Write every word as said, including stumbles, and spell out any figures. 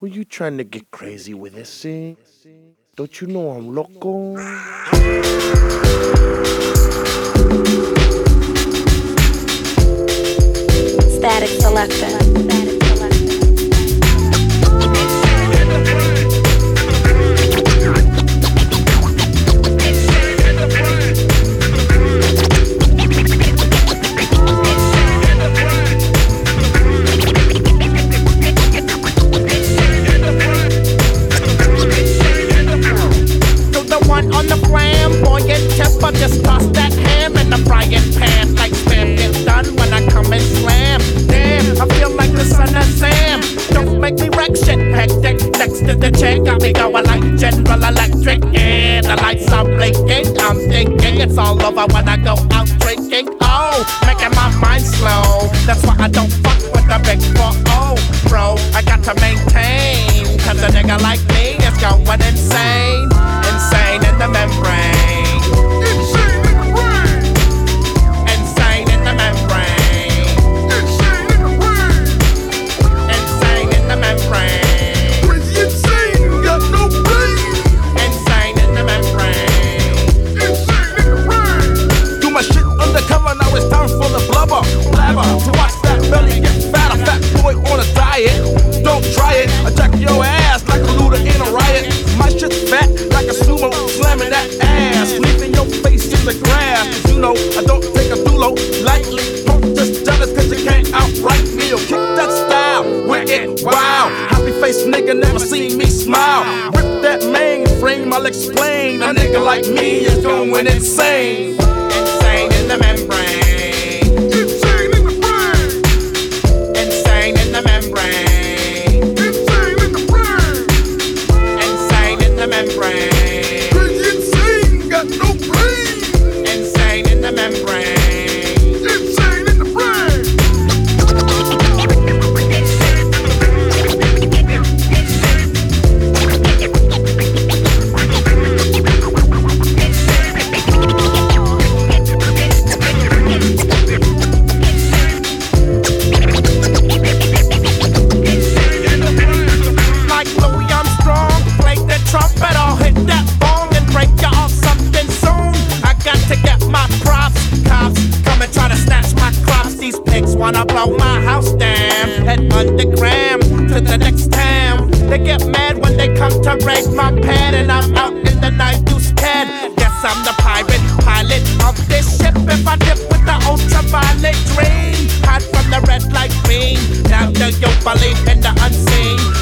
Were you trying to get crazy with this thing? Don't you know I'm loco? Static Selector. Just toss that ham in the frying pan like spam gets done when I come and slam. Damn, I feel like the son of Sam. Don't make me wreck shit hectic. Next to the chair got me going like General Electric. And the lights are blinking. I'm thinking it's all over when I go out drinking. Oh, making my mind slow. That's why I don't fuck with the big four oh, bro. I got to maintain, cause a nigga like me is going insane. Insane in the membrane. To watch that belly get fat, a fat boy on a diet. Don't try it, attack your ass like a looter in a riot. My shit's fat like a sumo, slamming that ass, leaving your face in the grass. Cause you know I don't take a dulo lightly. Don't just jealous cause you can't outright me. Or kick that style, wicked, wow. Happy face nigga never seen me smile. Rip that mainframe, I'll explain. A nigga like me is going insane. Insane in the membrane. Wanna blow my house down, head underground to the next town. They get mad when they come to raid my pad, and I'm out in the night, you scared. Guess I'm the pirate pilot of this ship. If I dip with the ultraviolet dream, hide from the red light beam. Now do you believe in the unseen?